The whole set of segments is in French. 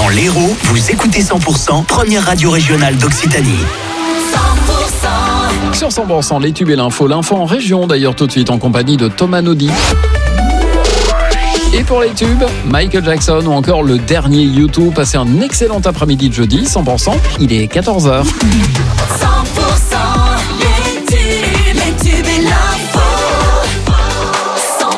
Dans l'Hérault, vous écoutez 100%, première radio régionale d'Occitanie. 100%. Sur 100%, les tubes et l'info en région, d'ailleurs tout de suite en compagnie de Thomas Naudy. Et pour les tubes, Michael Jackson ou encore le dernier U2, passez un excellent après-midi de jeudi, 100%, il est 14h. 100% les tubes et l'info. 100%.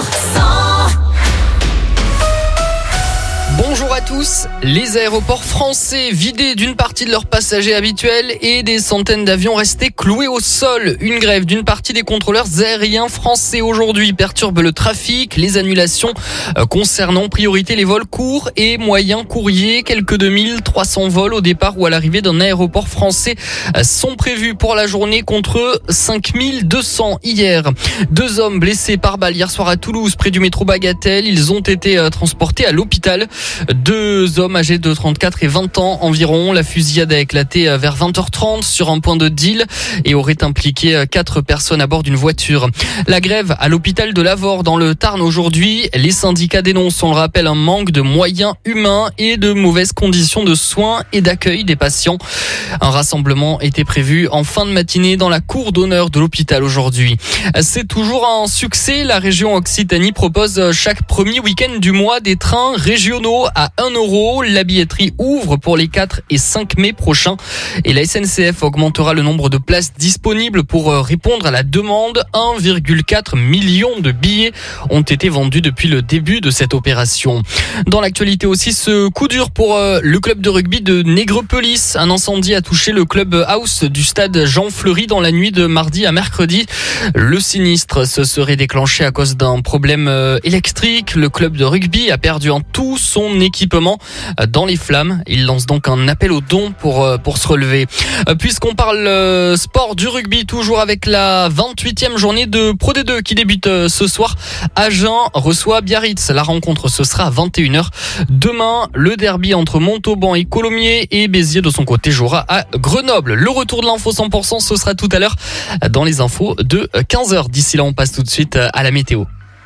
Bonjour à tous. Les aéroports français vidés d'une partie de leurs passagers habituels et des centaines d'avions restés cloués au sol. Une grève d'une partie des contrôleurs aériens français aujourd'hui perturbe le trafic. Les annulations concernant en priorité les vols courts et moyens courriers. Quelques 2300 vols au départ ou à l'arrivée d'un aéroport français sont prévus pour la journée contre 5200 hier. 2 hommes blessés par balle hier soir à Toulouse près du métro Bagatelle. Ils ont été transportés à l'hôpital. 2 hommes âgés de 34 et 20 ans environ. La fusillade a éclaté vers 20h30 sur un point de deal et aurait impliqué 4 personnes à bord d'une voiture. La grève à l'hôpital de Lavore dans le Tarn aujourd'hui. Les syndicats dénoncent, on le rappelle, un manque de moyens humains et de mauvaises conditions de soins et d'accueil des patients. Un rassemblement était prévu en fin de matinée dans la cour d'honneur de l'hôpital aujourd'hui. C'est toujours un succès. La région Occitanie propose chaque premier week-end du mois des trains régionaux à 1 €. La billetterie ouvre pour les 4 et 5 mai prochains et la SNCF augmentera le nombre de places disponibles pour répondre à la demande. 1,4 million de billets ont été vendus depuis le début de cette opération. Dans l'actualité aussi, ce coup dur pour le club de rugby de Nègrepelisse. Un incendie a touché le club house du stade Jean Fleury dans la nuit de mardi à mercredi. Le sinistre se serait déclenché à cause d'un problème électrique. Le club de rugby a perdu en tout son équipement dans les flammes. Il lance donc un appel aux dons pour se relever. Puisqu'on parle sport du rugby, toujours avec la 28e journée de Pro D2 qui débute ce soir. Agen reçoit Biarritz. La rencontre, ce sera à 21h. Demain, le derby entre Montauban et Colomiers et Béziers de son côté jouera à Grenoble. Le retour de l'info 100%, ce sera tout à l'heure dans les infos de 15h. D'ici là, on passe tout de suite à la météo.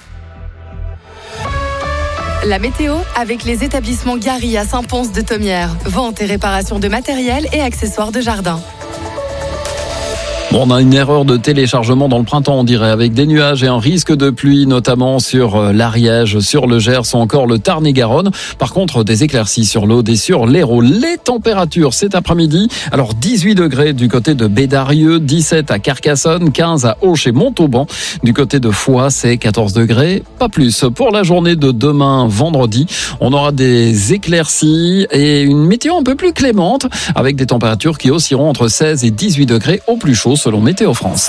La météo avec les établissements Gary à Saint-Pons de Thomières. Vente et réparation de matériel et accessoires de jardin. Bon, on a une erreur de téléchargement dans le printemps, on dirait, avec des nuages et un risque de pluie, notamment sur l'Ariège, sur le Gers ou encore le Tarn-et-Garonne. Par contre, des éclaircies sur l'Aude et sur l'Hérault. Les températures cet après-midi, alors 18 degrés du côté de Bédarieux, 17 à Carcassonne, 15 à Auch et Montauban. Du côté de Foix, c'est 14 degrés, pas plus. Pour la journée de demain, vendredi, on aura des éclaircies et une météo un peu plus clémente, avec des températures qui oscilleront entre 16 et 18 degrés au plus chaud, selon Météo France. 100%,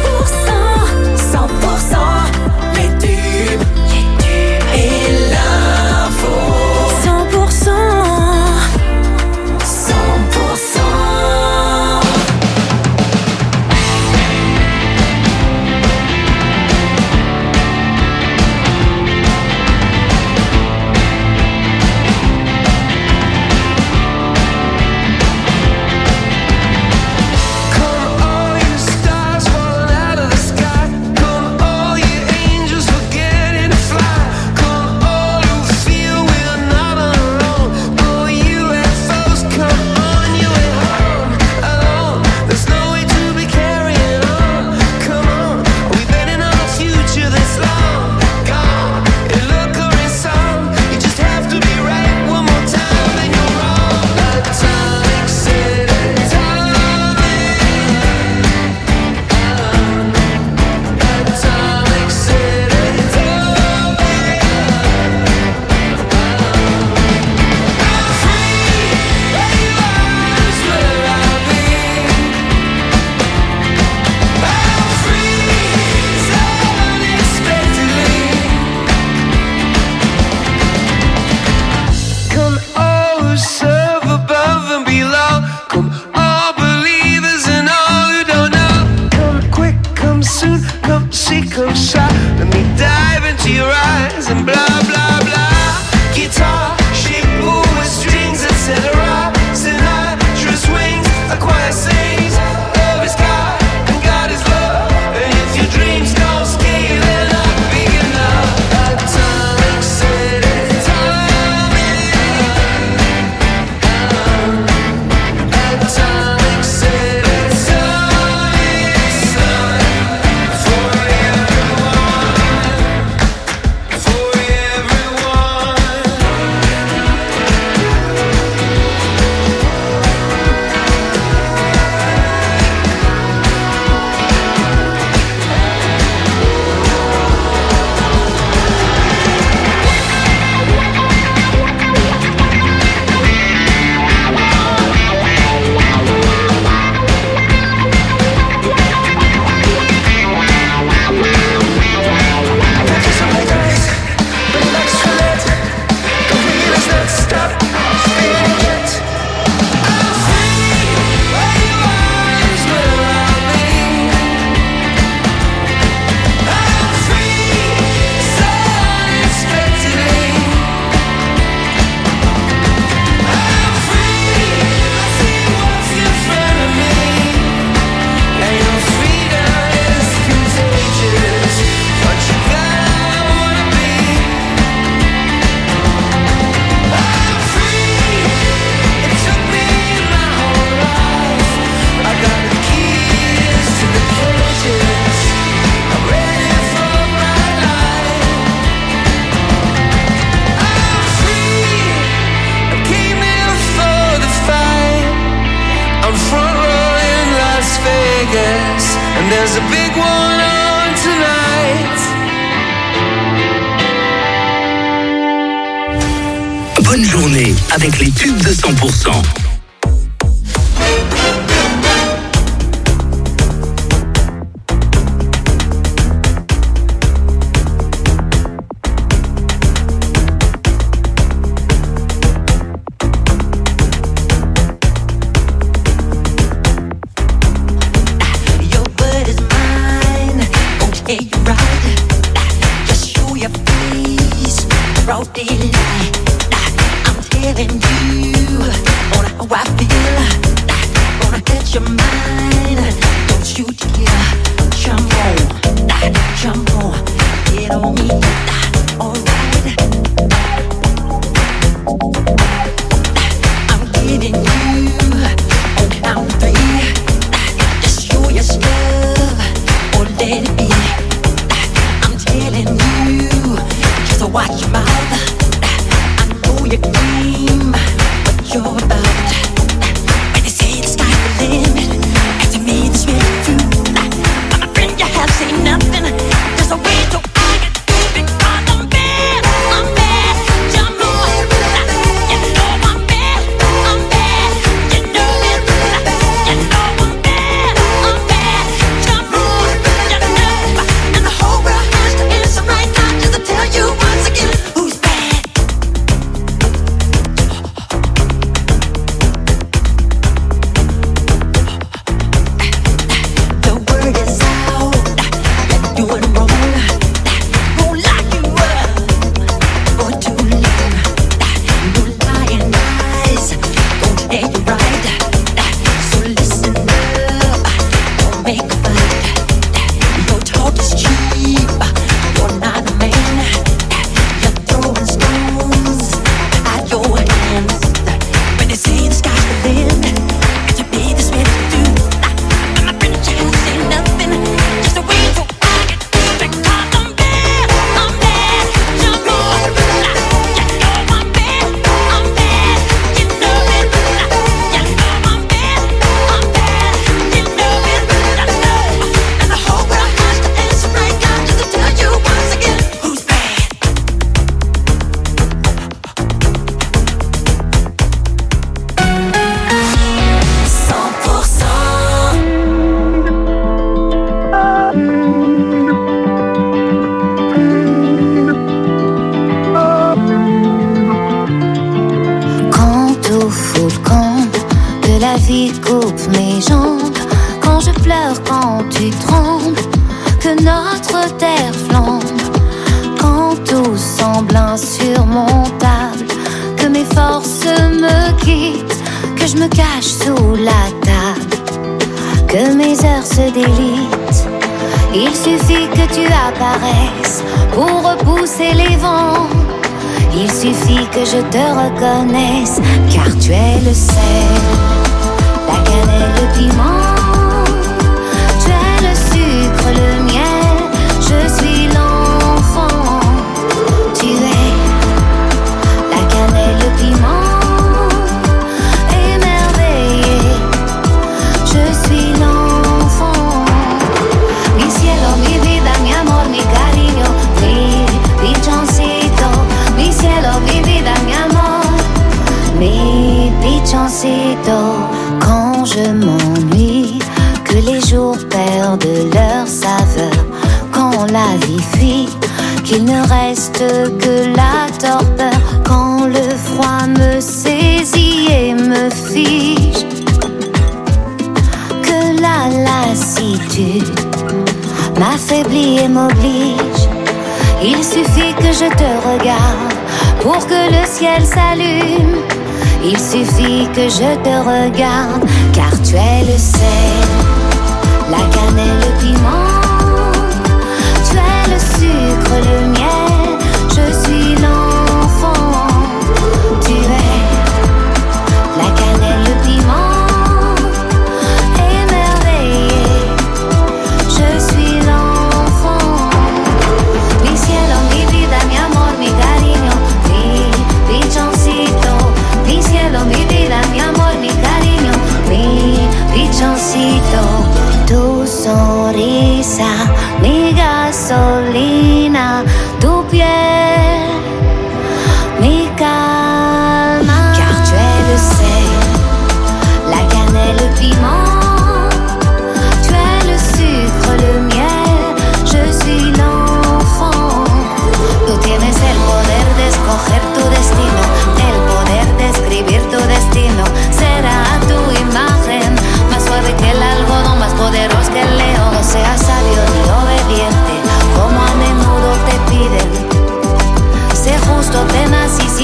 100%, les tubes et l'info. 100%, 100%. Come all you stars fall out. There's a big one on tonight. Bonne journée avec les tubes de 100%. Je te reconnaisse, car tu es le sel, la cannelle, le piment, tu es le sucre, le miel, je suis l'enfant, tu es la cannelle, le piment, émerveillé, je suis l'enfant, mi cielo, mi vida, mi amor, mi cariño, mi pichoncito, mi cielo, mi vida, mi amor, mi pichoncito. Quand je m'ennuie, que les jours perdent leur saveur, quand la vie fuit, qu'il ne reste que la torpeur, quand le froid me saisit et me fige, que la lassitude m'affaiblit et m'oblige. Il suffit que je te regarde pour que le ciel s'allume. Il suffit que je te regarde, car tu es le sel, la cannelle, le piment, tu es le sucre, le miel, je suis l'enfant, tu es la cannelle, le piment, émerveillé, je suis l'enfant, mi cielo, mi vida, mi amor, mi cariño, mi pichoncito, mi cielo, mi vida, mi amor, mi cariño, mi pichoncito, tu sonrisa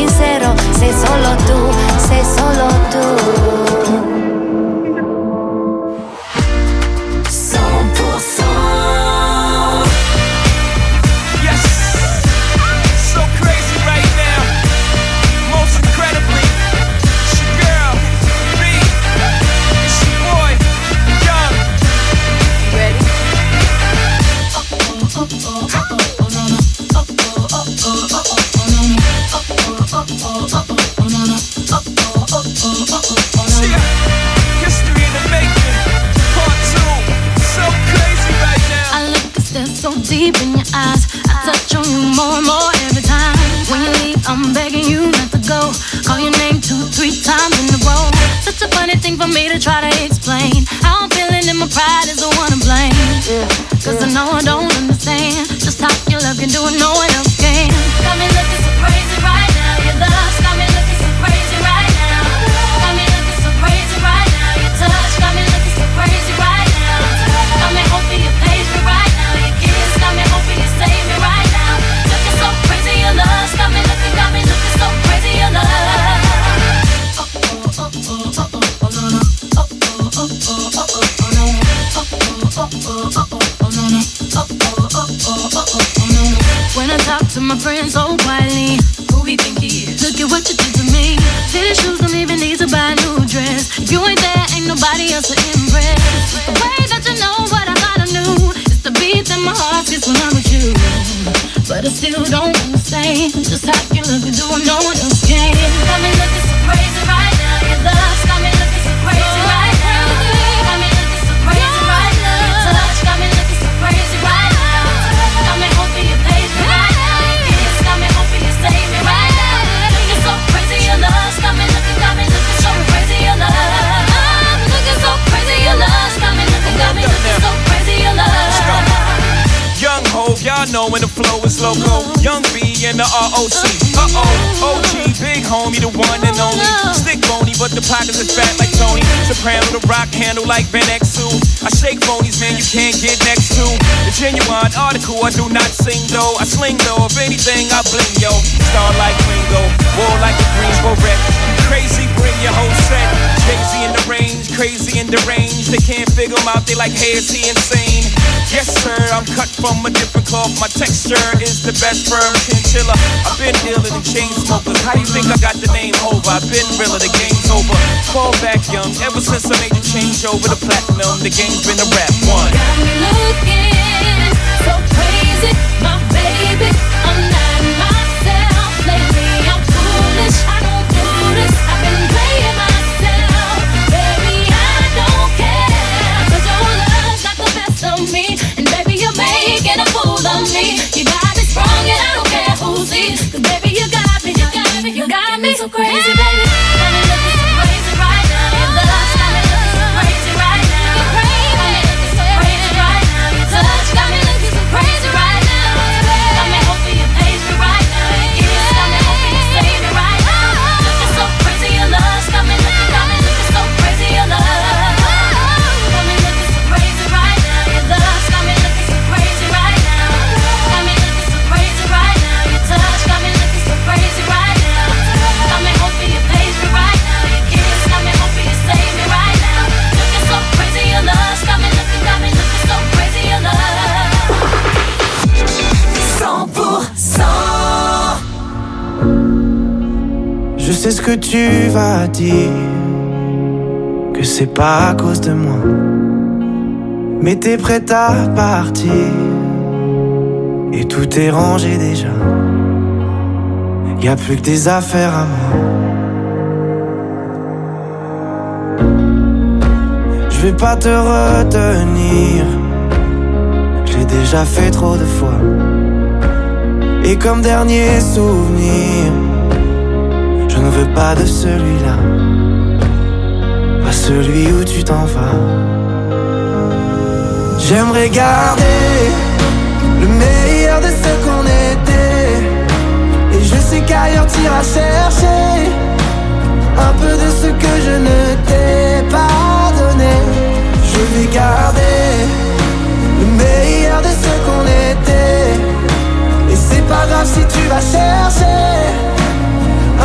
sincero, sei solo tu, sei solo tu. 100%. Yes, so crazy right now. Most incredibly, it's your girl, me. It's your boy, Young. Ready? History in the making, part 2. So crazy right now. I look a step so deep in your eyes. I touch on you more and more every time. When you leave, I'm begging you not to go. Call your name 2-3 times in a row. Such a funny thing for me to try to explain. How I'm feeling and my pride is the one to blame. Cause I know I don't understand just how your love can do it, no one else can. Got me looking so crazy right now. Your love's got me looking so crazy right now. Got me looking so crazy right now. Your touch got me looking so crazy right now. Got me hoping you page me right now. Your kiss got me hoping you save me right now. Looking so crazy, your love's got me looking so crazy, your love. When I talk to my friends so quietly, who we think he is? Look at what you did to me. Fitted shoes don't even need to buy a new dress. If you ain't there, ain't nobody else to impress. It's the way that you know what I thought I knew. It's the beat that my heart gets when I'm with you. But I still don't understand just how you look and do what no one else can. Got me looking so crazy right now. Your love's got me looking so crazy right now. Got me looking so crazy right now. Your touch got me looking so crazy right now. Got me hoping you page me right now. Your kiss got me hoping you save me right now. Looking so crazy, your love's got me looking so crazy, your love. I'm looking so crazy, your love's got me looking so crazy, your love. Young Hov, y'all know when the flow is loco. Young B and the ROC. OG, big homie, the one and only. Stick bony, but the pockets is fat like Tony. Soprano, the rock handle like Ben X2. I shake phonies, man, you can't get next to. The genuine article, I do not sing though. I sling though, if anything, I bling yo. Star like Ringo, war like a Greensboro wreck. Crazy, bring your whole set. Jay-Z in the range, crazy in the range. They can't figure him out, they like, hey, is he insane? Yes, sir, I'm cut from a different cloth. My texture is the best firm chinchilla. I've been iller than chain smokers. How you think I got the name over? I've been realer, the game's over. Fall back young, ever since I made the change over to platinum. The game's been a rap one. Got me looking so crazy, my baby. I'm not myself lately. I'm foolish, I don't do this. I've been playing myself, baby. I don't care, 'cause your love's got the best of me, and baby you're making a fool of me. You got me sprung and I don't care who sees, 'cause baby you got me, you got me so crazy, baby. Got me looking so crazy right now. Your love's got me looking so crazy right now. Got me looking so crazy right now. Your touch got me looking so crazy right now. Got me hoping you page me right now. Your kiss got me hoping you save me right now. Looking so crazy, your love's got me looking so crazy, your love. Got me looking so crazy right now. Your love's got me looking so crazy right now. Got me looking so crazy right now. Your touch got me looking so crazy right now. Got me hoping you page me right now. Your kiss got me hoping you save me right now. Looking so crazy, your love's got me looking so crazy, your love. 100%. Je sais ce que tu vas dire, que c'est pas à cause de moi, mais t'es prête à partir, et tout est rangé déjà. Y a plus que des affaires à moi. Je vais pas te retenir, je l'ai déjà fait trop de fois. Et comme dernier souvenir, je ne veux pas de celui-là, pas celui où tu t'en vas. J'aimerais garder le meilleur de ce qu'on était, et je sais qu'ailleurs t'iras chercher un peu de ce que je ne t'ai pas donné. Je vais garder le meilleur de ce qu'on était, et c'est pas grave si tu vas chercher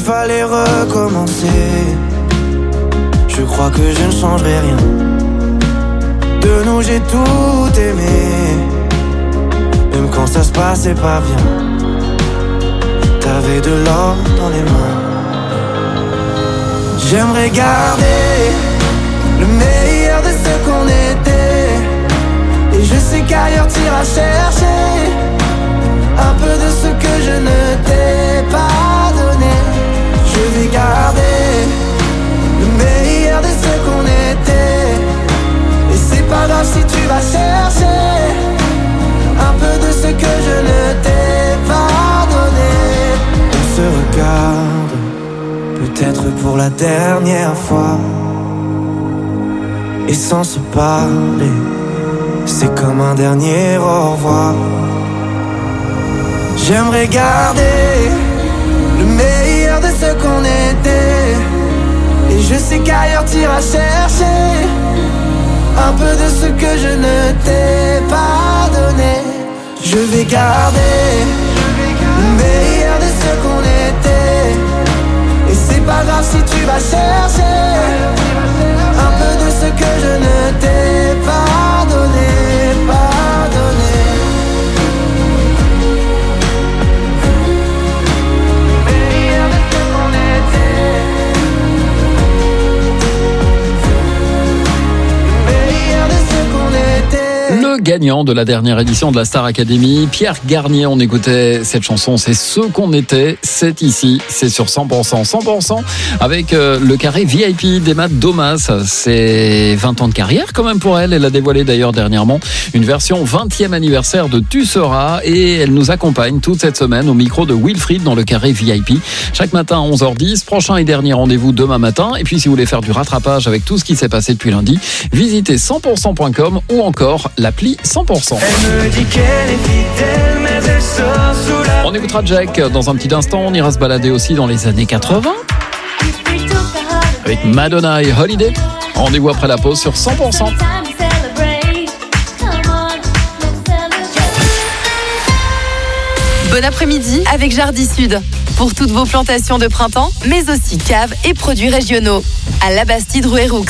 fallait recommencer. Je crois que je ne changerai rien. De nous j'ai tout aimé, même quand ça se passait pas bien. T'avais de l'or dans les mains. J'aimerais garder le meilleur de ce qu'on était. Et je sais qu'ailleurs t'iras chercher un peu de ce que je ne t'ai pas donné. Je vais garder le meilleur de ce qu'on était. Et c'est pas grave si tu vas chercher un peu de ce que je ne t'ai pas donné. On se regarde, peut-être pour la dernière fois. Et sans se parler, c'est comme un dernier au revoir. J'aimerais garder le meilleur de ce qu'on était. Et je sais qu'ailleurs t'iras chercher un peu de ce que je ne t'ai pas donné. Je vais garder le meilleur de ce qu'on était. Et c'est pas grave si tu vas chercher un peu de ce que je ne t'ai pas donné, pas donné. Meilleur de ce qu'on était. Meilleur de ce qu'on était. Le gagnant de la dernière édition de la Star Academy, Pierre Garnier. On écoutait cette chanson, c'est ce qu'on était, c'est ici, c'est sur 100%. 100% avec le carré VIP d'Emma Domas. C'est 20 ans de carrière quand même pour elle. Elle a dévoilé d'ailleurs dernièrement une version 20e anniversaire de Tu seras et elle nous accompagne toute cette semaine au micro de Wilfried dans le carré VIP. Chaque matin à 11h10, prochain et dernier rendez-vous demain matin. Et puis si vous voulez faire du rattrapage avec tout ce qui s'est passé depuis lundi, visitez 100%.com ou encore l'appli 100%. Elle me dit qu'elle est fidèle, mais elle sort sous la... On écoutera Jack dans un petit instant. On ira se balader aussi dans les années 80 avec Madonna et Holiday. Rendez-vous après la pause sur 100%. Bon après-midi avec Jardi Sud. Pour toutes vos plantations de printemps, mais aussi caves et produits régionaux. À La Bastide, rue Héroux.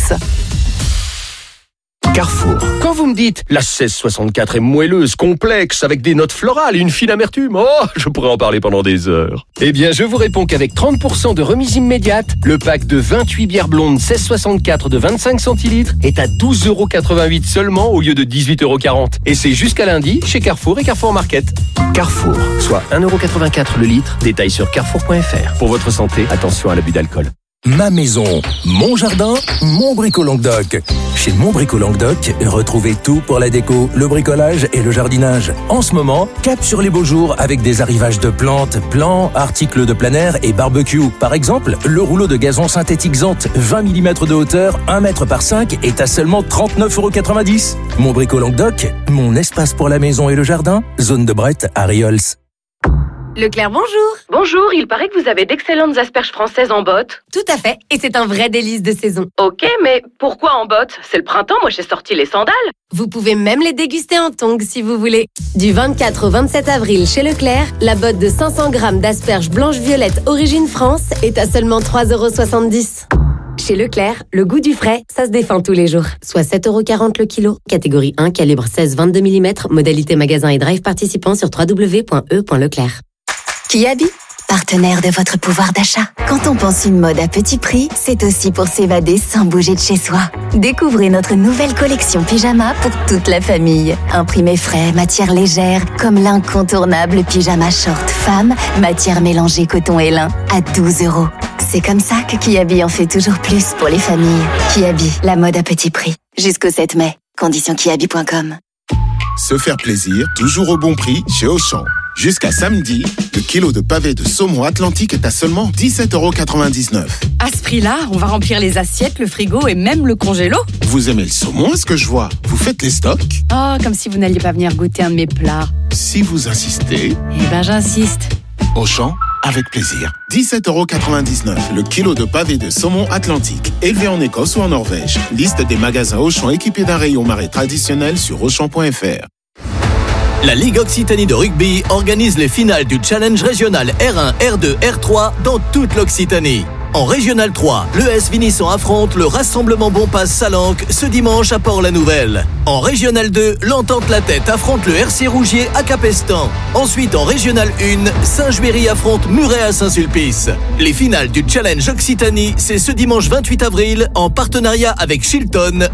Carrefour. Quand vous me dites la 1664 est moelleuse, complexe, avec des notes florales et une fine amertume, oh, je pourrais en parler pendant des heures. Eh bien, je vous réponds qu'avec 30% de remise immédiate, le pack de 28 bières blondes 1664 de 25 centilitres est à 12,88€ seulement au lieu de 18,40€. Et c'est jusqu'à lundi chez Carrefour et Carrefour Market. Carrefour, soit 1,84€ le litre. Détail sur carrefour.fr. Pour votre santé, attention à l'abus d'alcool. Ma maison, mon jardin, mon brico-Languedoc. Chez Mon Brico-Languedoc, retrouvez tout pour la déco, le bricolage et le jardinage. En ce moment, cap sur les beaux jours avec des arrivages de plantes, plants, articles de plein air et barbecue. Par exemple, le rouleau de gazon synthétique Zant, 20 mm de hauteur, 1 mètre par 5 est à seulement 39,90€. Mon Brico-Languedoc, mon espace pour la maison et le jardin, zone de Brette à Riols. Leclerc, bonjour. Bonjour, il paraît que vous avez d'excellentes asperges françaises en botte. Tout à fait, et c'est un vrai délice de saison. Ok, mais pourquoi en botte? C'est le printemps, moi j'ai sorti les sandales. Vous pouvez même les déguster en tongs si vous voulez. Du 24 au 27 avril chez Leclerc, la botte de 500 grammes d'asperges blanches-violettes origine France est à seulement 3,70€. Chez Leclerc, le goût du frais, ça se défend tous les jours. Soit 7,40€ le kilo. Catégorie 1, calibre 16-22 mm. Modalité magasin et drive participant sur www.e.leclerc. Kiabi, partenaire de votre pouvoir d'achat. Quand on pense une mode à petit prix, c'est aussi pour s'évader sans bouger de chez soi. Découvrez notre nouvelle collection pyjama pour toute la famille. Imprimé frais, matière légère, comme l'incontournable pyjama short femme, matière mélangée coton et lin, à 12€. C'est comme ça que Kiabi en fait toujours plus pour les familles. Kiabi, la mode à petit prix. Jusqu'au 7 mai. Conditions kiabi.com. Se faire plaisir, toujours au bon prix chez Auchan. Jusqu'à samedi, le kilo de pavé de saumon Atlantique est à seulement 17,99€. À ce prix-là, on va remplir les assiettes, le frigo et même le congélo. Vous aimez le saumon, est-ce que je vois? Vous faites les stocks? Oh, comme si vous n'alliez pas venir goûter un de mes plats. Si vous insistez... Eh ben, j'insiste. Auchan, avec plaisir. 17,99€ le kilo de pavé de saumon Atlantique, élevé en Écosse ou en Norvège. Liste des magasins Auchan équipés d'un rayon marais traditionnel sur Auchan.fr. La Ligue Occitanie de rugby organise les finales du Challenge régional R1, R2, R3 dans toute l'Occitanie. En Régional 3, l'ES Vinisson affronte le Rassemblement Bonpass Salanque ce dimanche à Port-la-Nouvelle. En Régional 2, l'Entente La Tête affronte le RC Rougier à Capestan. Ensuite, en Régional 1, Saint-Juéry affronte Muret à Saint-Sulpice. Les finales du Challenge Occitanie, c'est ce dimanche 28 avril en partenariat avec Shilton.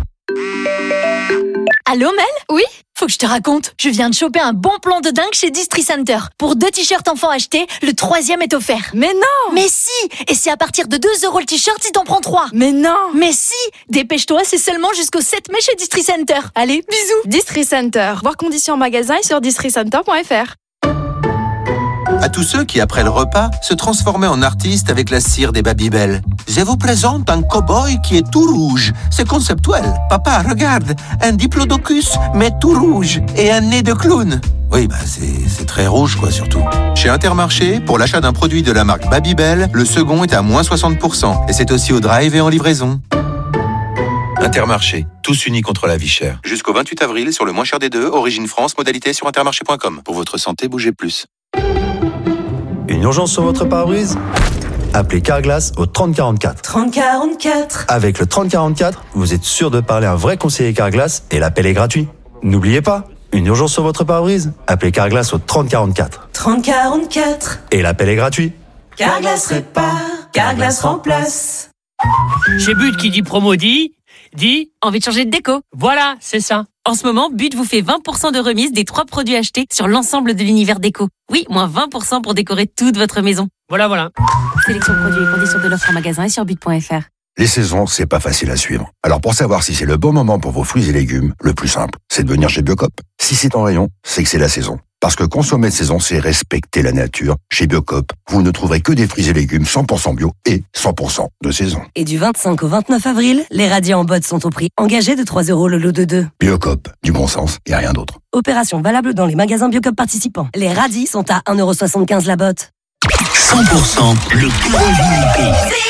Allô Mel ? Oui ? Faut que je te raconte. Je viens de choper un bon plan de dingue chez Distri Center. Pour 2 t-shirts enfants achetés, le 3e est offert. Mais non ! Mais si ! Et c'est à partir de 2 € le t-shirt si t'en prends 3. Mais non ! Mais si ! Dépêche-toi, c'est seulement jusqu'au 7 mai chez Distri Center. Allez, bisous. Distri Center. Voir conditions en magasin et sur districenter.fr. À tous ceux qui, après le repas, se transformaient en artistes avec la cire des Babybel. Je vous présente un cow-boy qui est tout rouge. C'est conceptuel. Papa, regarde, un diplodocus, mais tout rouge, et un nez de clown. Oui, c'est très rouge, quoi, surtout. Chez Intermarché, pour l'achat d'un produit de la marque Babybel, le second est à moins 60%. Et c'est aussi au drive et en livraison. Intermarché, tous unis contre la vie chère. Jusqu'au 28 avril, sur le moins cher des deux, Origine France, modalité sur intermarché.com. Pour votre santé, bougez plus. Une urgence sur votre pare-brise ? Appelez Carglass au 3044. 3044. Avec le 3044, vous êtes sûr de parler à un vrai conseiller Carglass et l'appel est gratuit. N'oubliez pas, une urgence sur votre pare-brise ? Appelez Carglass au 3044. 3044. Et l'appel est gratuit. Carglass répare, Carglass remplace. Chez But qui dit promo dit envie de changer de déco. Voilà, c'est ça. En ce moment, But vous fait 20% de remise des 3 produits achetés sur l'ensemble de l'univers déco. Oui, moins 20% pour décorer toute votre maison. Voilà. Sélection produits et conditions de l'offre en magasin et sur but.fr. Les saisons, c'est pas facile à suivre. Alors pour savoir si c'est le bon moment pour vos fruits et légumes, le plus simple, c'est de venir chez Biocop. Si c'est en rayon, c'est que c'est la saison. Parce que consommer de saison, c'est respecter la nature. Chez Biocop, vous ne trouverez que des fruits et légumes 100% bio et 100% de saison. Et du 25 au 29 avril, les radis en botte sont au prix engagé de 3 € le lot de 2. Biocop, du bon sens et rien d'autre. Opération valable dans les magasins Biocop participants. Les radis sont à 1,75 € la botte. 100% le VIP.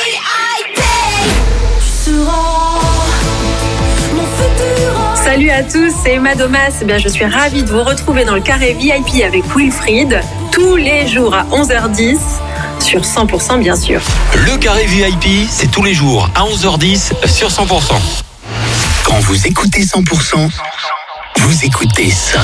Salut à tous, c'est Emma Domas. Je suis ravie de vous retrouver dans le carré VIP avec Wilfried, tous les jours à 11h10, sur 100% bien sûr. Le carré VIP, c'est tous les jours à 11h10 sur 100%. Quand vous écoutez 100%, vous écoutez ça.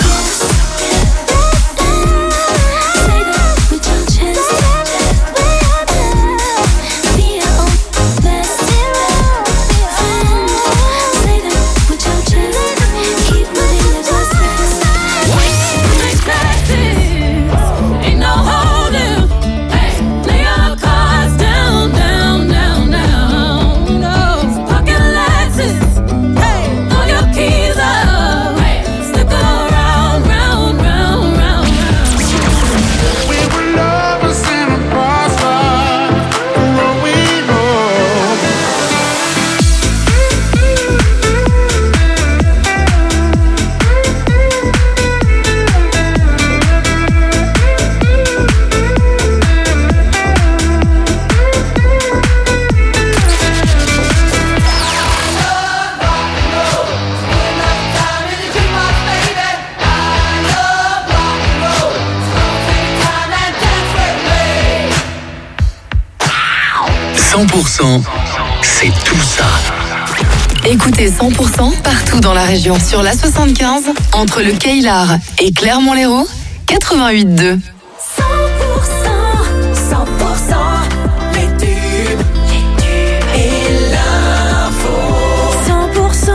C'est tout ça. Écoutez 100% partout dans la région. Sur la 75, entre le Caillard et Clermont-Lérault, 88.2. 100%, les tubes et l'info. 100%.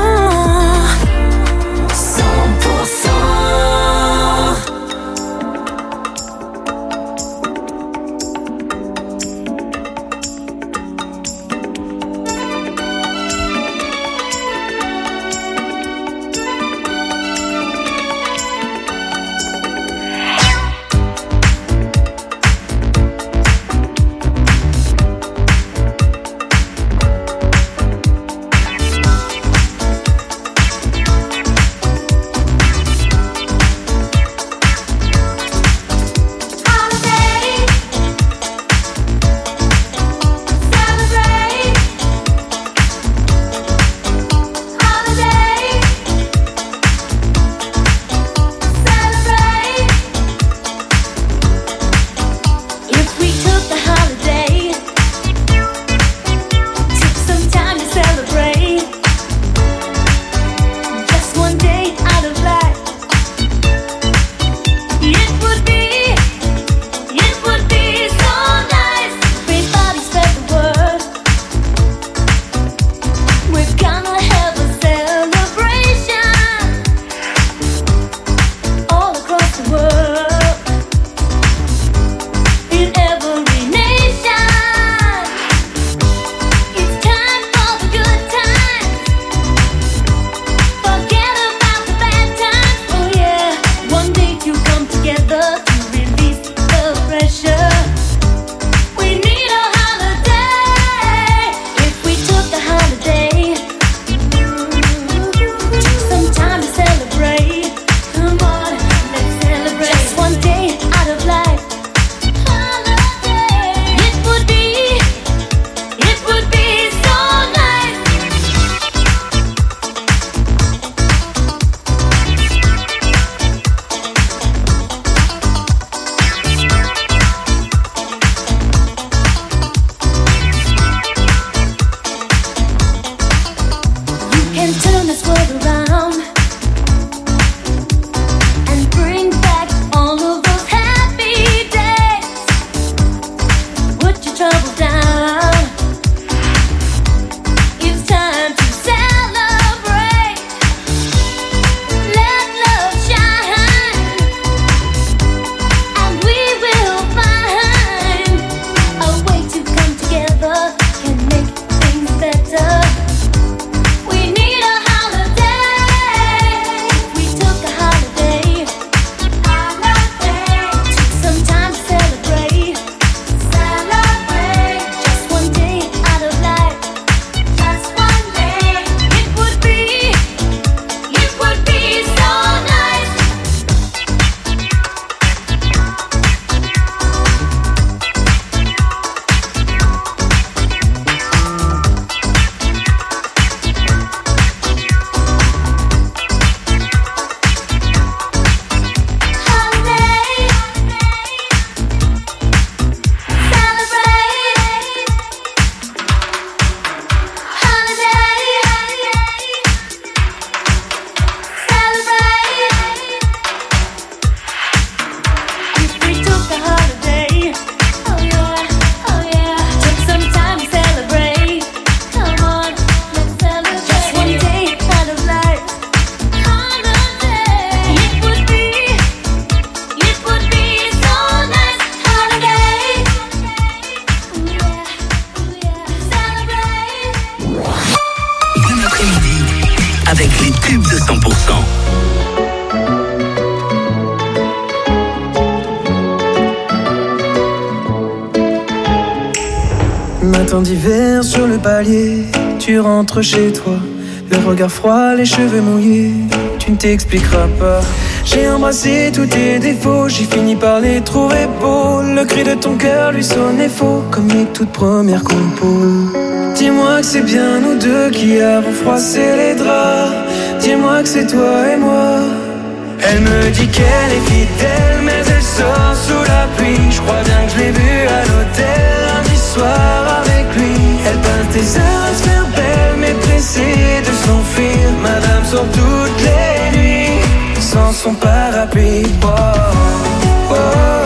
Matin d'hiver sur le palier, tu rentres chez toi, le regard froid, les cheveux mouillés, tu ne t'expliqueras pas. J'ai embrassé tous tes défauts, j'ai fini par les trouver beaux. Le cri de ton cœur lui sonnait faux, comme les toutes premières compos. Dis-moi que c'est bien nous deux qui avons froissé les draps. Dis-moi que c'est toi et moi. Elle me dit qu'elle est fidèle, mais elle sort sous la pluie. Je crois bien que je l'ai vue à l'hôtel lundi soir avec lui. Elle peint tes heures à se faire belle, mais pressée de s'enfuir. Madame sort toutes les nuits sans son parapluie. Oh, oh, oh,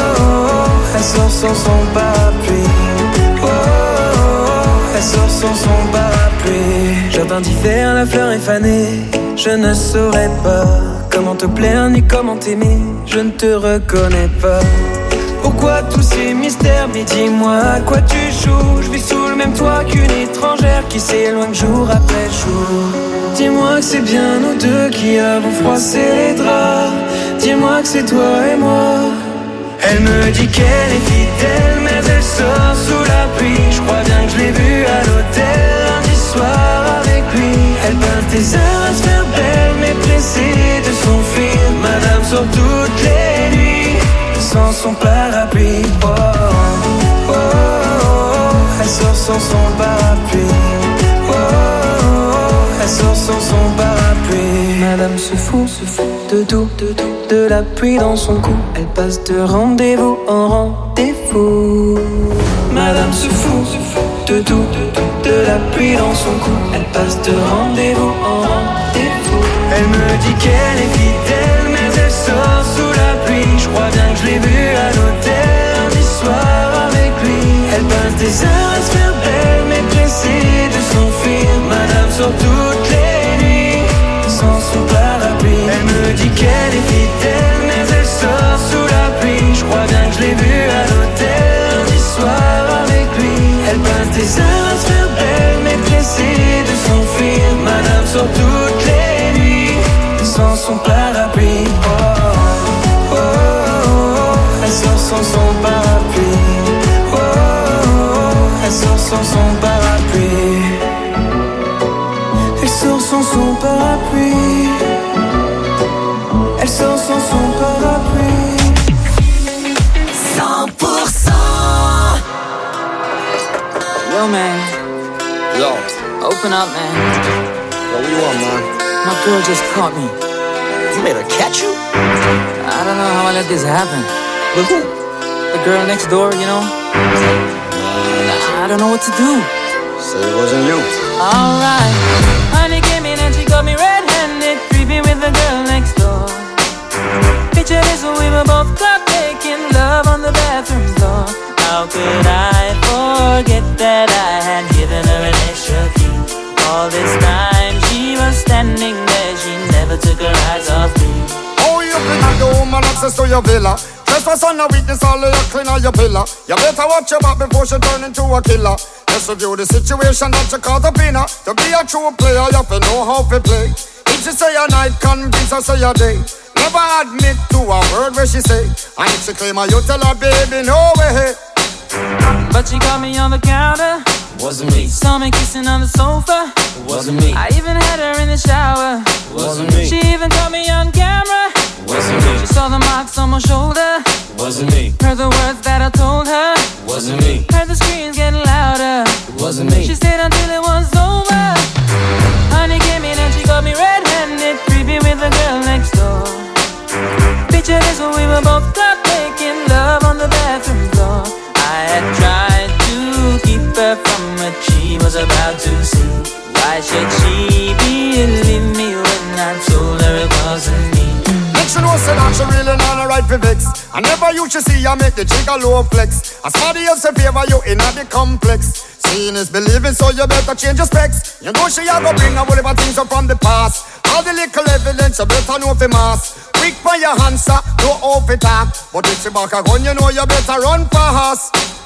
oh. Elle sort sans son parapluie. Oh, oh, oh. Elle sort sans son parapluie. Jardin d'hiver, la fleur est fanée. Je ne saurais pas comment te plaire ni comment t'aimer. Je ne te reconnais pas. Pourquoi tous ces mystères? Mais dis-moi à quoi tu joues. Je vis sous le même toit qu'une étrangère qui s'éloigne jour après jour. Dis-moi que c'est bien nous deux qui avons froissé les draps. Dis-moi que c'est toi et moi. Elle me dit qu'elle est fidèle, mais elle sort sous la pluie. Je crois bien que je l'ai vue à l'hôtel lundi soir avec lui. Elle peint tes heures à se faire belle, mais pressée de s'enfuir. Madame sort toutes les nuits sans son parapluie. Oh, oh, oh, oh. Elle sort sans son parapluie. Oh, oh, oh. Elle sort sans son parapluie. Madame se fout de tout, de la pluie dans son cou. Elle passe de rendez-vous en rendez-vous. Madame se fout de tout, de la pluie dans son cou. Elle passe de rendez-vous en rendez-vous. Elle me dit qu'elle est fidèle, mais elle sort sous la pluie. Je crois bien que je l'ai vue à l'hôtel lundi soir avec lui. Elle passe des heures à se faire belle, mais pressée de s'enfuir. Madame sort toutes les nuits sans son parapluie. Elle me dit qu'elle est fidèle, mais elle sort sous la pluie. Je crois bien que je l'ai vue à l'hôtel lundi soir avec lui. Elle passe des heures à se faire belle, mais pressée de s'enfuir. Madame sort toutes les nuits sans son parapluie. Oh, oh, oh, oh. Elle sort sans son parapluie. Oh, oh, oh. Elle sort sans son parapluie. Elle sort sans son parapluie. Elle sort sans son parapluie. 100%. Yo, man. Yo. Open up, man. Yo, what you want, man? My girl just caught me. You made her catch you? I don't know how I let this happen. With who? The girl next door, you know? I don't know what to do. So it wasn't you. Alright. Honey came in and she got me red-handed, creepy with the girl next door. Picture this, we were both caught making love on the bathroom floor. How could I forget that I had given her an extra key? All this time she was standing there, she never took her eyes off me. Oh, you bring out the woman access to your villa. Trespass on a weakness, all of your clean on your pillar. You better watch your back before she turn into a killer. Just review the situation that you caught up in her. To be a true player, you have to know how to play. If she say a night, convince her say a day. Never admit to a word where she say. And if she claim her, you tell her, baby, no way. But she caught me on the counter. Wasn't me. Saw me kissing on the sofa. Wasn't me. I even had her in the shower. Wasn't me. She even caught me on camera. Wasn't me. She saw the marks on my shoulder. Wasn't me. Heard the words that I told her. Wasn't me. Heard the screams getting louder. Wasn't me. She stayed until it was over. Honey came in and she got me red-handed, creepy with the girl next door. Picture this, when we were both caught making love on the bathroom floor. I had tried to keep her from what she was about to see. Why should she believe me when I told her it wasn't me? Make she know say that she really not a right for vex. I never used to see her make the jigger low flex. As somebody else in favor you in the complex. Seeing is believing, so you better change your specs. You know she a go bring a whole heap of things up from the past. All the little evidence you better know for mass. Quick for your answer, no off it talk. But if she back a gun, you know you better run fast.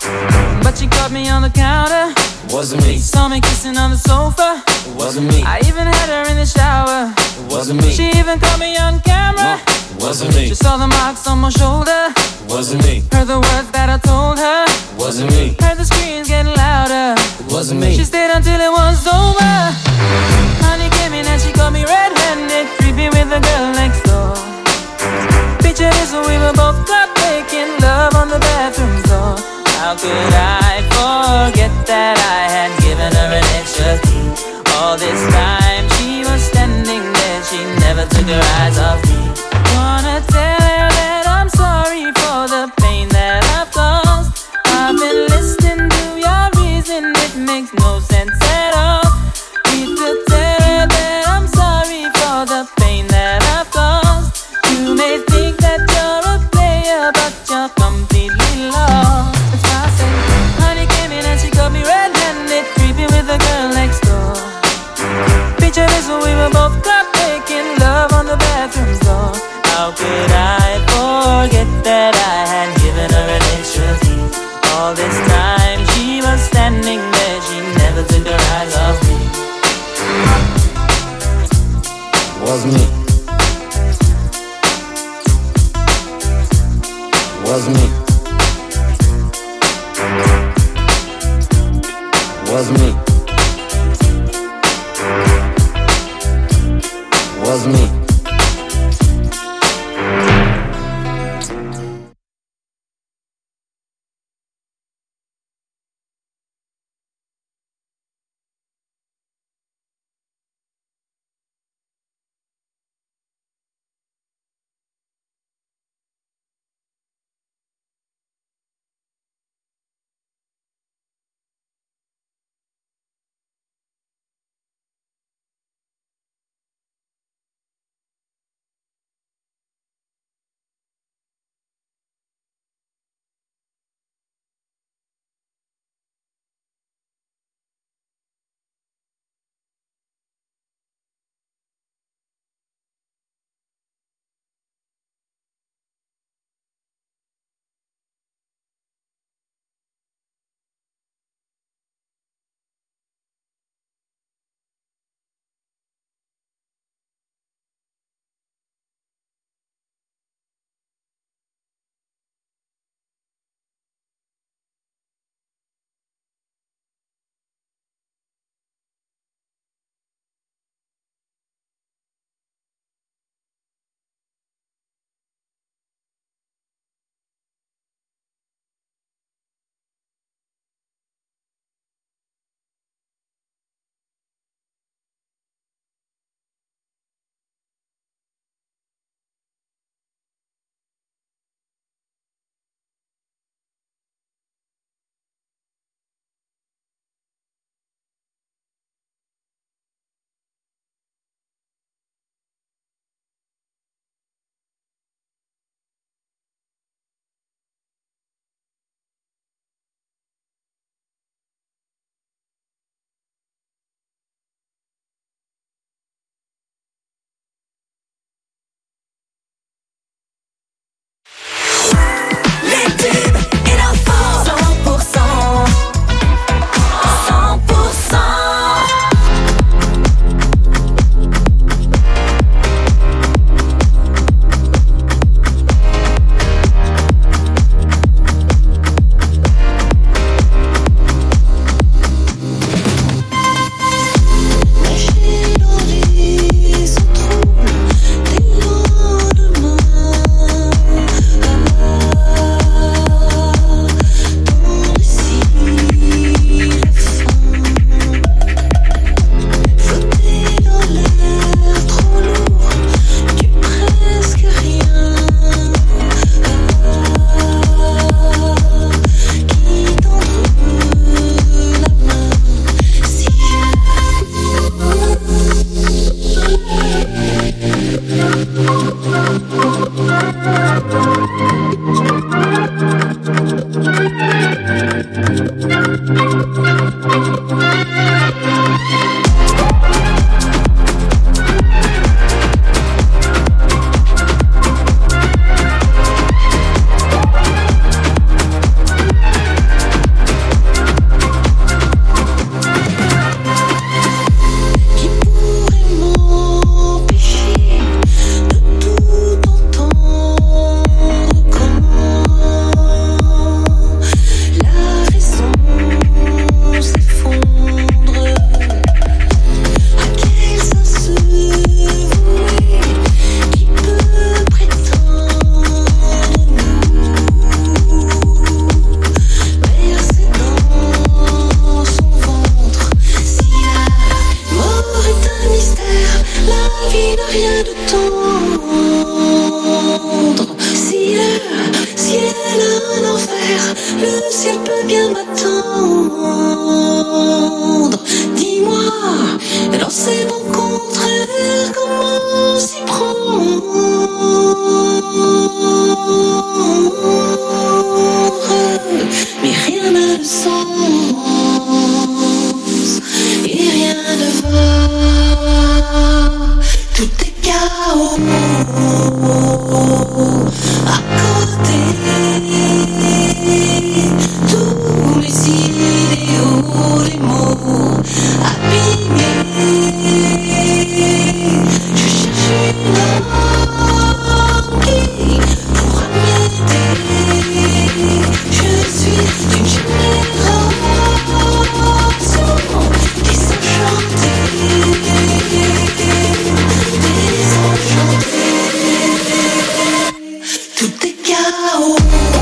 But she caught me on the counter. Wasn't me. Saw me kissing on the sofa. Wasn't me. I even had her in the shower. Wasn't me. She even caught me on camera. Wasn't me. She saw the marks on my shoulder. Wasn't me. Heard the words that I told her. Wasn't me. Heard the screams getting louder. Wasn't me. She stayed until it was over. Honey came in and she caught me red-handed, creepy with the girl next door. Picture this, we were both caught making love on the bathroom floor. How could I forget that I had given her an extra key? All this time she was standing there, she never took her eyes off me. Wanna tell her that I'm sorry for the pain that I've caused. I've been listening to your reason, it makes no sense at all. Need to tell her that I'm sorry for the pain that I've caused. You may think that you're a player, but you're completely lost. That's why I say, honey came in and she got me red-handed, creepy with the girl next door. Picture this, we were both caught making love on the bathroom floor. How could I forget that I had given her an extra key? All this time she was standing there, she never took her eyes off me. Was me. Was me. Was me. Was me. là-haut.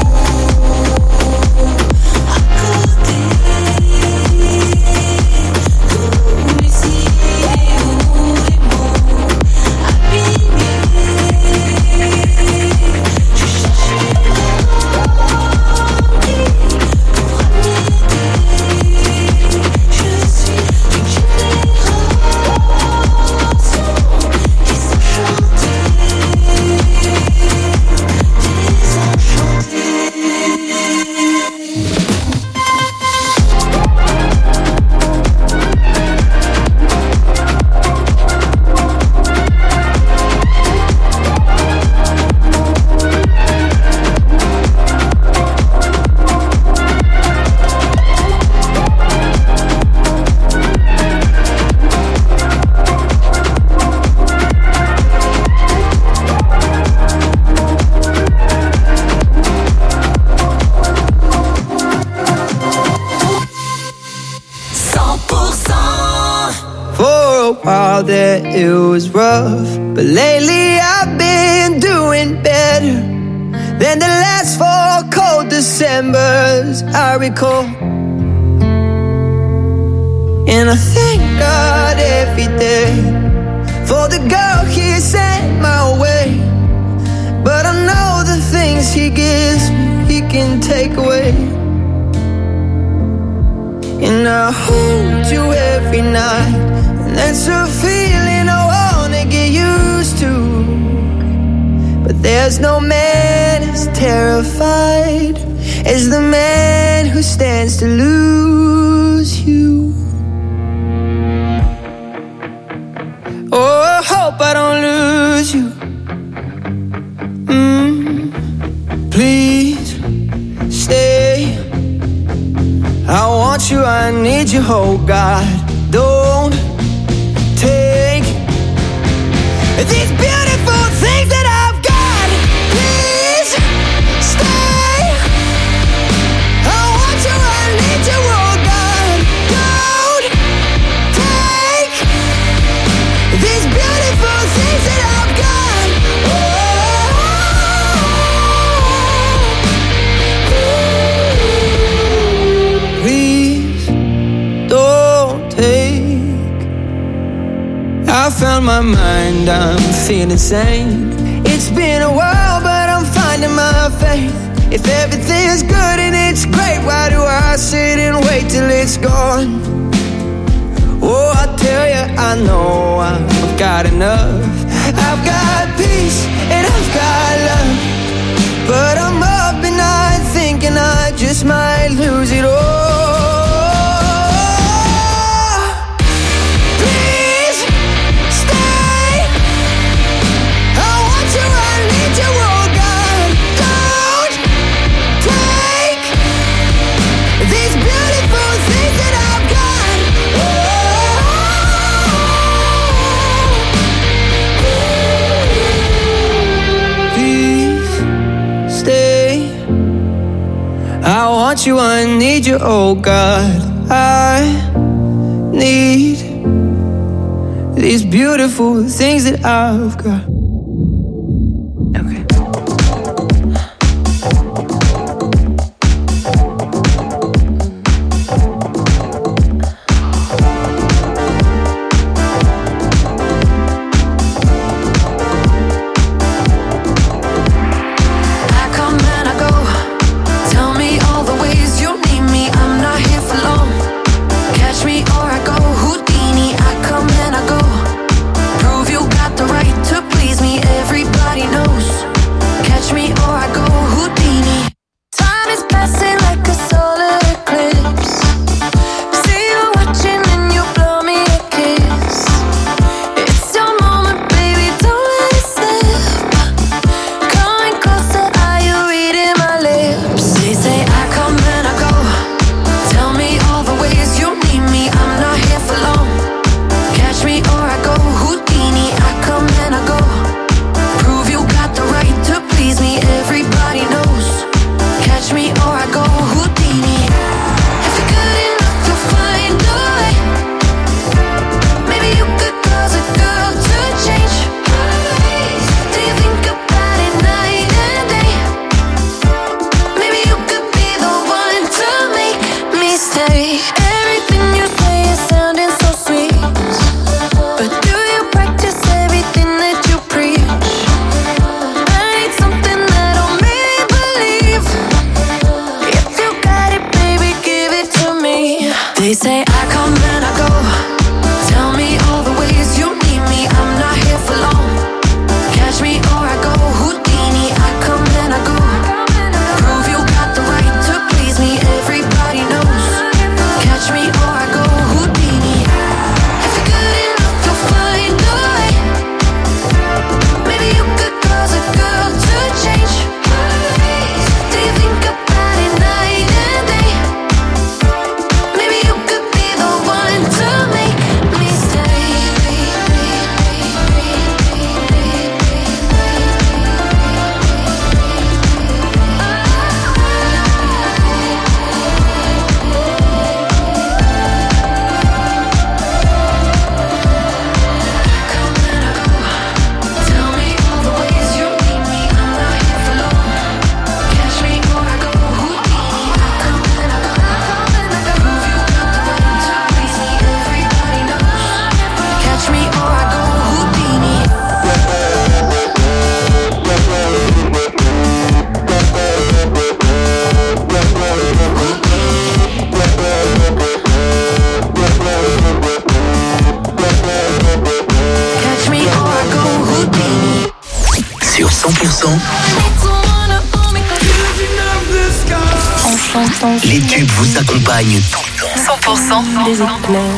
While there it was rough, but lately I've been doing better than the last 4 cold Decembers I recall. And I thank God every day for the girl He sent my way. But I know the things He gives me, He can take away. And I hold you every night, and that's a feeling I wanna get used to. But there's no man as terrified as the man who stands to lose you. Oh, I hope I don't lose you. Please stay. I want you, I need you, oh God. Don't take these beautiful things that I've got. Please stay. I want you, I need you, oh God. Don't take these beautiful things that I've got. Please don't take. I found my mind, I'm feeling sane. It's been a while, but I'm finding my faith. If everything's good and it's great, why do I sit and wait till it's gone? Oh, I tell you, I know I've got enough. I've got peace and I've got love, but I'm up at night thinking I just might lose it all. I want you, I need you, oh God. I need these beautiful things that I've got. Prove you got the right to please. Les tubes vous accompagnent tout le temps. 100% des éclairs.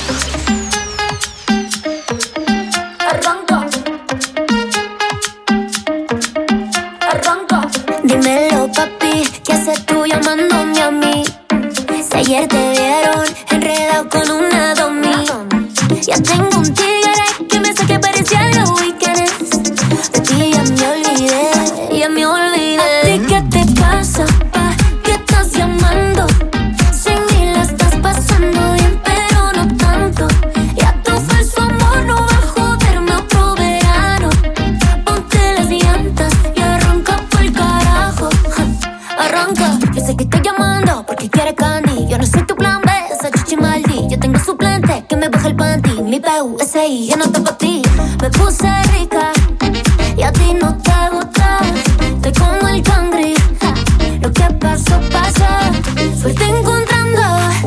Dímelo, papi, ¿qué haces tú llamándome a mí? Si ayer te vieron enredado con una domi. Ya tengo un tigre que me saque parecía los weekends. De ti ya me olvidé. ¿A ti qué te pasa, pa? ¿Qué estás llamando? Sin mí la estás pasando bien, pero no tanto. Ya tu falso amor no va a joderme otro verano. Ponte las llantas y arranca pa'l carajo. Arranca, yo sé que estoy llamando porque quieres candy. Yo no soy tu plan B, esa chichi maldi. Yo tengo suplente que me baja el panty. Mi PUSI, yo no te pa' ti. Me puse rica y a ti no te gusta. Estoy como el cangri. Lo que pasó, pasó. Suerte encontrando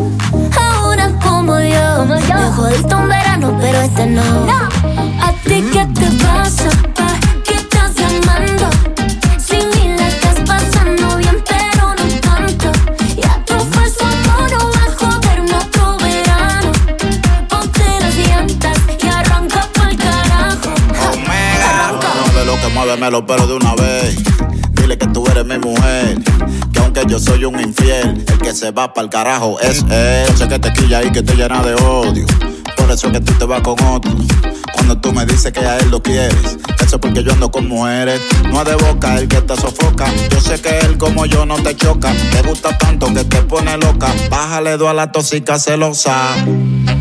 a una como yo. Me jodiste un verano, pero este no. ¿A ti qué te pasa, pa? ¿Qué estás llamando? Sin mí la estás pasando bien, pero no tanto. Ya tu falso amor no va a joderme otro verano. Ponte las llantas y arranca pa'l carajo. No de lo que muéveme los pelos de una vez. Dile que tú eres mi mujer, que aunque yo soy un infiel, el que se va pa'l carajo es él. Yo sé que te quilla y que te llena de odio, por eso es que tú te vas con otro. Cuando tú me dices que a él lo quieres, eso es porque yo ando con mujeres. No es de boca el que te sofoca. Yo sé que él como yo no te choca. Te gusta tanto que te pone loca. Bájale 2 a la tóxica celosa. ¿A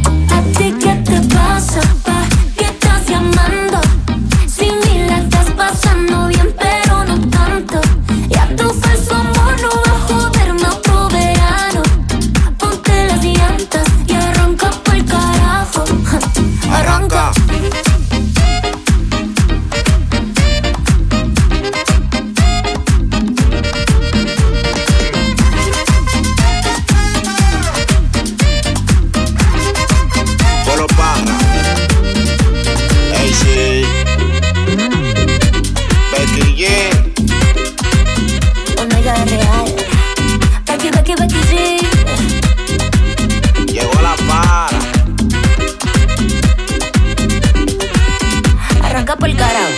ti qué te pasa, pa? ¿Qué estás llamando? Sin mí la estás pasando bien, pero no tanto. Ya tu falso amor no va a joderme otro verano. Ponte las llantas y arranca pa'l carajo. Arranca. Polo Parra, AC, Becky G. Omega real. Becky, Becky, Becky G. Llegó la para. Arranca pa'l carajo.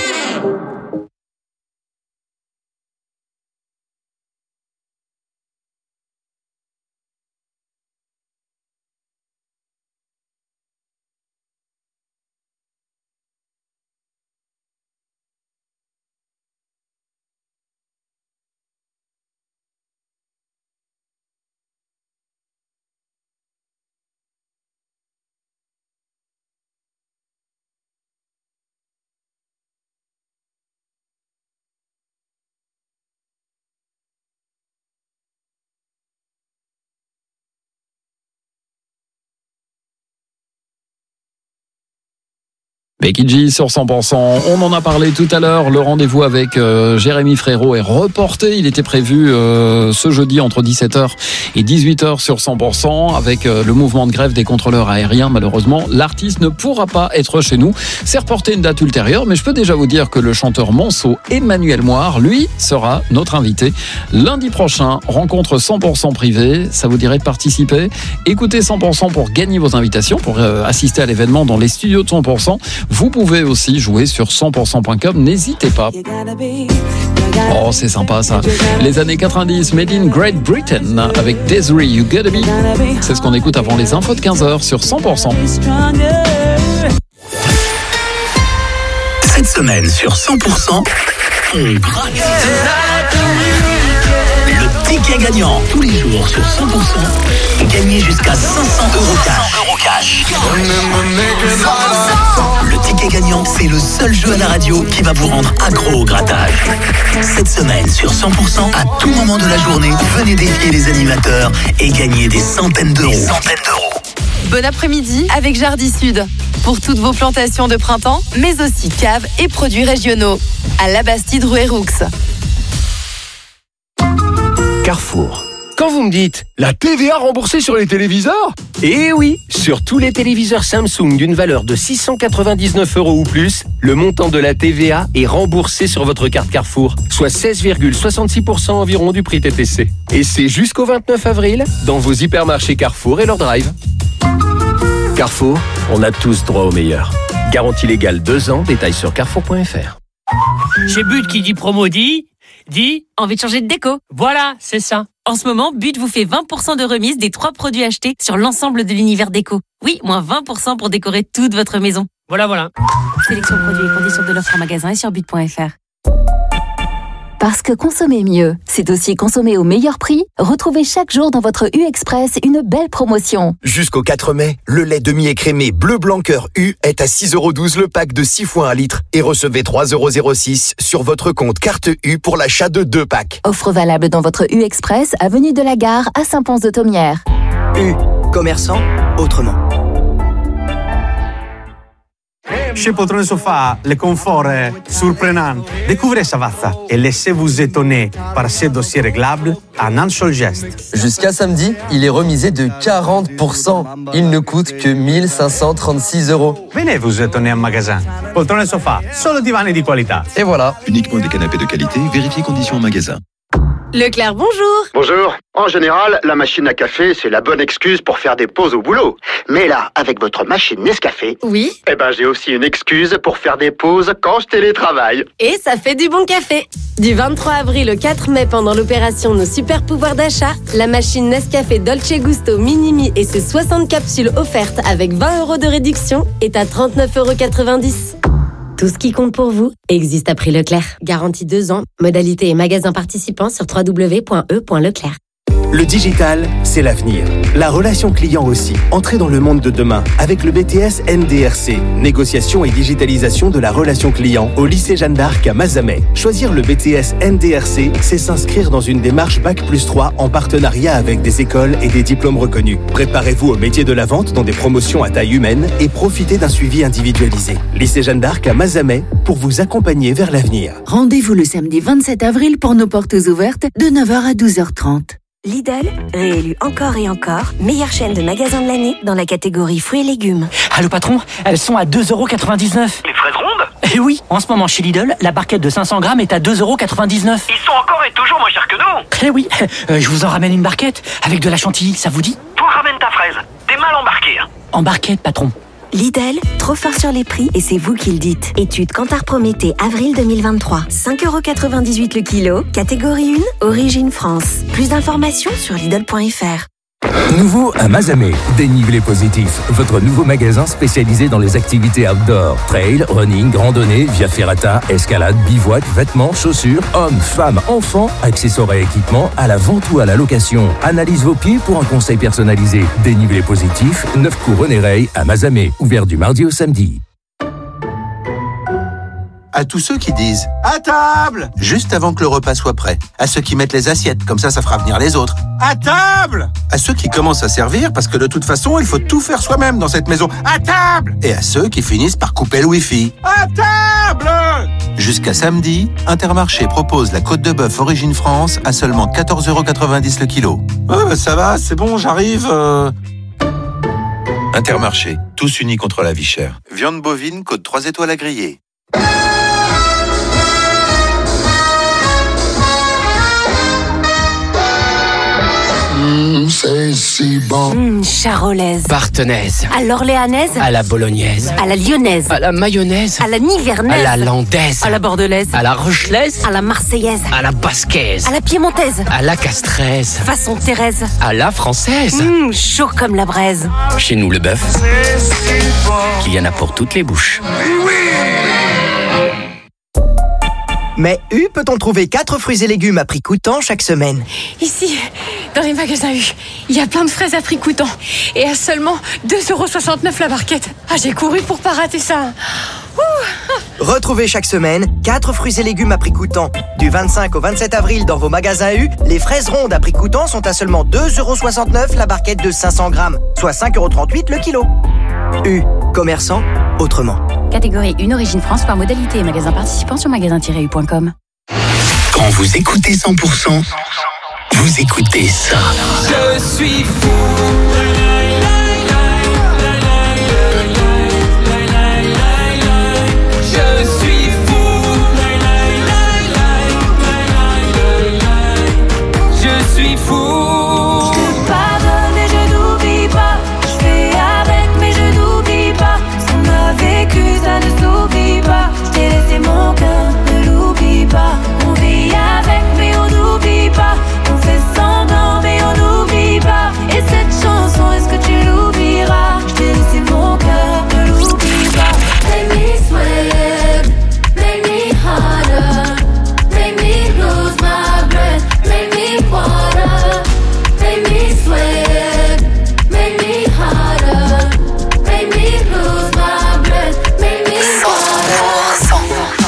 Becky G sur 100%. On en a parlé tout à l'heure. Le rendez-vous avec Jérémy Frérot est reporté. Il était prévu ce jeudi entre 17h et 18h sur 100%. Avec le mouvement de grève des contrôleurs aériens, malheureusement, l'artiste ne pourra pas être chez nous. C'est reporté une date ultérieure, mais je peux déjà vous dire que le chanteur Monceau, Emmanuel Moire, lui, sera notre invité lundi prochain. Rencontre 100% privée. Ça vous dirait de participer? Écoutez 100% pour gagner vos invitations, pour assister à l'événement dans les studios de 100%. Vous pouvez aussi jouer sur 100%.com, n'hésitez pas. Oh, c'est sympa ça. Les années 90, Made in Great Britain avec Desiree, You Gotta Be. C'est ce qu'on écoute avant les infos de 15h sur 100%. Cette semaine sur 100%, on gratte. Le ticket gagnant tous les jours sur 100%. Gagnez jusqu'à 500 € cash. Le ticket gagnant, c'est le seul jeu à la radio qui va vous rendre accro au grattage. Cette semaine sur 100%, à tout moment de la journée, venez défier les animateurs et gagner des centaines d'euros. Bon après-midi avec Jardi Sud. Pour toutes vos plantations de printemps, mais aussi caves et produits régionaux. À La Bastide, rue Héroux. Carrefour. Quand vous me dites la TVA remboursée sur les téléviseurs? Eh oui, sur tous les téléviseurs Samsung d'une valeur de 699 € ou plus, le montant de la TVA est remboursé sur votre carte Carrefour, soit 16,66% environ du prix TTC. Et c'est jusqu'au 29 avril dans vos hypermarchés Carrefour et leur drive. Carrefour, on a tous droit au meilleur. Garantie légale 2 ans, détails sur carrefour.fr. Chez But qui dit promo dit envie de changer de déco. Voilà, c'est ça. En ce moment, But vous fait 20% de remise des 3 produits achetés sur l'ensemble de l'univers déco. Oui, moins 20% pour décorer toute votre maison. Voilà. Sélection produits et conditions de l'offre en magasin et sur but.fr. Parce que consommer mieux, c'est aussi consommer au meilleur prix. Retrouvez chaque jour dans votre U-Express une belle promotion. Jusqu'au 4 mai, le lait demi-écrémé Bleu Blanc Cœur U est à 6,12 € le pack de 6 fois 1 litre et recevez 3,06 € sur votre compte carte U pour l'achat de 2 packs. Offre valable dans votre U-Express, avenue de la Gare à Saint-Pons-de-Thomières. U, commerçant autrement. Chez Poltrone Sofa, le confort est surprenant. Découvrez Savazza et laissez-vous étonner par ces dossiers réglables en un seul geste. Jusqu'à samedi, il est remisé de 40%. Il ne coûte que 1536 €. Venez vous étonner en magasin. Poltrone Sofa, solo divani di qualità. Et voilà. Uniquement des canapés de qualité, vérifiez conditions en magasin. Leclerc, bonjour. Bonjour. En général, la machine à café, c'est la bonne excuse pour faire des pauses au boulot. Mais là, avec votre machine Nescafé... Oui. Eh ben, j'ai aussi une excuse pour faire des pauses quand je télétravaille. Et ça fait du bon café. Du 23 avril au 4 mai, pendant l'opération Nos Super Pouvoirs d'achat, la machine Nescafé Dolce Gusto Minimi et ses 60 capsules offertes avec 20 € de réduction est à 39,90 €. Tout ce qui compte pour vous existe à prix Leclerc. Garantie 2 ans. Modalité et magasins participants sur www.e.leclerc. Le digital, c'est l'avenir. La relation client aussi. Entrez dans le monde de demain avec le BTS NDRC, négociation et digitalisation de la relation client au lycée Jeanne d'Arc à Mazamet. Choisir le BTS NDRC, c'est s'inscrire dans une démarche Bac+3 en partenariat avec des écoles et des diplômes reconnus. Préparez-vous au métier de la vente dans des promotions à taille humaine et profitez d'un suivi individualisé. Lycée Jeanne d'Arc à Mazamet pour vous accompagner vers l'avenir. Rendez-vous le samedi 27 avril pour nos portes ouvertes de 9h à 12h30. Lidl, réélu encore et encore, meilleure chaîne de magasins de l'année dans la catégorie fruits et légumes. Allô patron, elles sont à 2,99 €. Les fraises rondes? Eh oui, en ce moment chez Lidl, la barquette de 500 grammes est à 2,99 €. Ils sont encore et toujours moins chers que nous. Eh oui, je vous en ramène une barquette avec de la chantilly, ça vous dit? Toi ramène ta fraise, t'es mal embarqué. En barquette patron. Lidl, trop fort sur les prix et c'est vous qui le dites. Étude Kantar Prométhée, avril 2023. 5,98 € le kilo. Catégorie 1, origine France. Plus d'informations sur Lidl.fr. Nouveau à Mazamet, Dénivelé Positif, votre nouveau magasin spécialisé dans les activités outdoor. Trail, running, randonnée, via ferrata, escalade, bivouac, vêtements, chaussures, hommes, femmes, enfants, accessoires et équipements, à la vente ou à la location. Analyse vos pieds pour un conseil personnalisé. Dénivelé Positif, 9 cours René Rey à Mazamet, ouvert du mardi au samedi. À tous ceux qui disent « À table !» juste avant que le repas soit prêt. À ceux qui mettent les assiettes, comme ça fera venir les autres. « À table !» À ceux qui commencent à servir, parce que de toute façon, il faut tout faire soi-même dans cette maison. « À table !» Et à ceux qui finissent par couper le Wi-Fi. « À table !» Jusqu'à samedi, Intermarché propose la côte de bœuf Origine France à seulement 14,90 € le kilo. « Ça va, c'est bon, j'arrive. Intermarché, tous unis contre la vie chère. Viande bovine, côte 3 étoiles à griller. C'est si bon. Charolaise. Barthenaise. À l'orléanaise. À la bolognaise. À la lyonnaise. À la mayonnaise. À la nivernaise. À la landaise. À la bordelaise. À la rochelaise. À la marseillaise. À la basquaise. À la piémontaise. À la castraise. Façon Thérèse. À la française. Chaud comme la braise. Chez nous, le bœuf, qu'il y en a pour toutes les bouches. Mais U peut-on trouver 4 fruits et légumes à prix coûtant chaque semaine? Ici, dans les magasins U, il y a plein de fraises à prix coûtant. Et à seulement 2,69 € la barquette. Ah, j'ai couru pour pas rater ça. Retrouvez chaque semaine 4 fruits et légumes à prix coûtant. Du 25 au 27 avril dans vos magasins U, les fraises rondes à prix coûtant sont à seulement 2,69 € la barquette de 500 grammes, soit 5,38 € le kilo. U, commerçant autrement. Catégorie 1, origine France, par modalité et magasin participant sur magasin-u.com. Quand vous écoutez 100%, vous écoutez ça. Je suis fou. On vit avec mais on n'oublie pas. On fait semblant mais on n'oublie pas. Et cette chanson, est-ce que tu l'oublieras? Je t'ai laissé mon cœur, ne l'oublie pas. Make me sweat, make me harder, make me lose my breath, make me water, make me sweat, make me harder, make me lose my breath, make me water.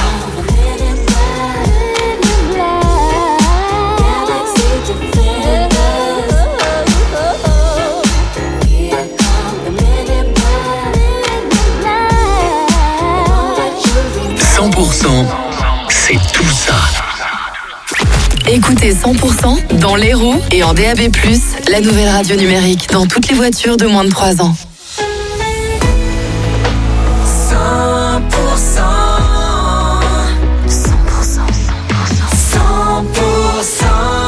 100%, c'est tout ça. Écoutez 100% dans l'Hérault et en DAB+, la nouvelle radio numérique dans toutes les voitures de moins de 3 ans.